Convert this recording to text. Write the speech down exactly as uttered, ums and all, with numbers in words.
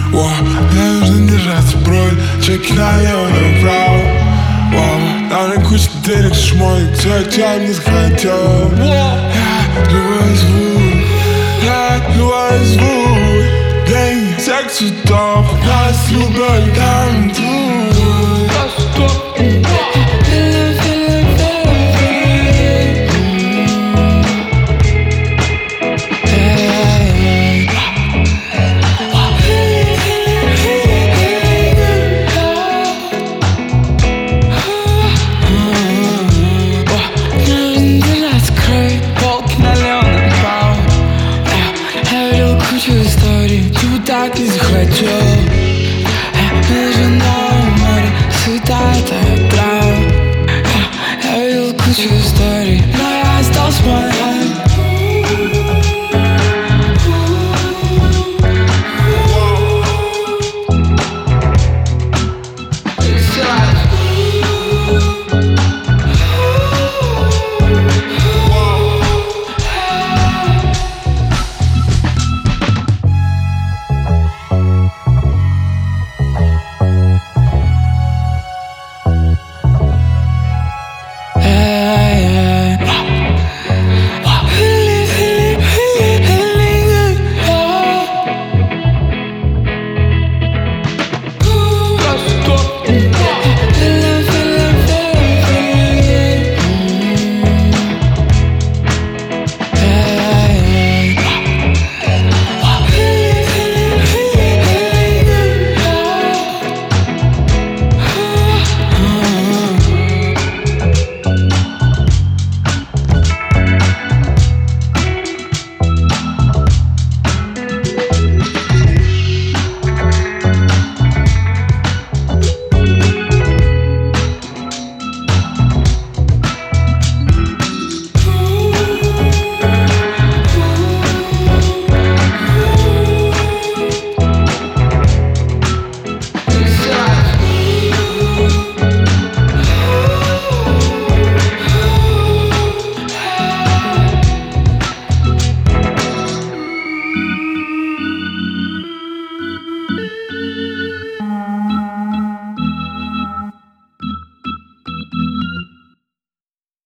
О, мне нужно держаться бровь, чеки налево, направо. О, на куче денег, шмоник, все, чем не захотел. Я любой звук, я любой звук. Деньги, всех цветов, нас любят там тут. Истории, ты так не захотел. Я лежу на море, святая твоя правда.